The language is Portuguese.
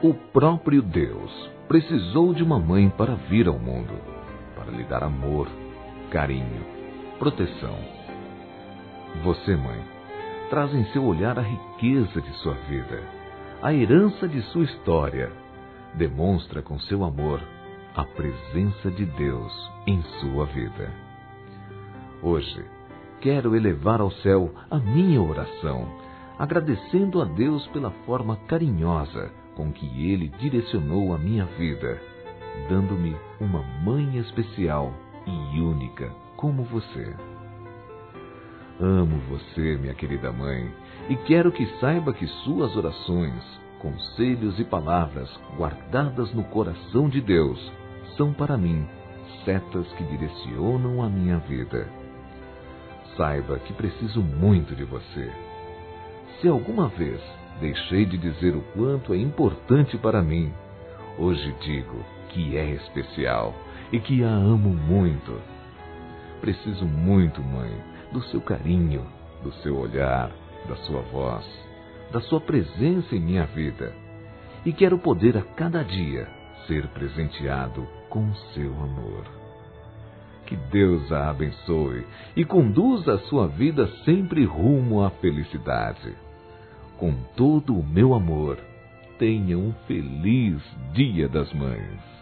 O próprio Deus precisou de uma mãe para vir ao mundo, para lhe dar amor, carinho, proteção. Você, mãe, traz em seu olhar a riqueza de sua vida, a herança de sua história. Demonstra com seu amor a presença de Deus em sua vida. Hoje, quero elevar ao céu a minha oração, agradecendo a Deus pela forma carinhosa com que Ele direcionou a minha vida, dando-me uma mãe especial e única como você. Amo você, minha querida mãe, e quero que saiba que suas orações, conselhos e palavras guardadas no coração de Deus são para mim setas que direcionam a minha vida. Saiba que preciso muito de você. Se alguma vez deixei de dizer o quanto é importante para mim, hoje digo que é especial e que a amo muito. Preciso muito, mãe, do seu carinho, do seu olhar, da sua voz, da sua presença em minha vida. E quero poder a cada dia ser presenteado com o seu amor. Que Deus a abençoe e conduza a sua vida sempre rumo à felicidade. Com todo o meu amor, tenha um feliz Dia das Mães.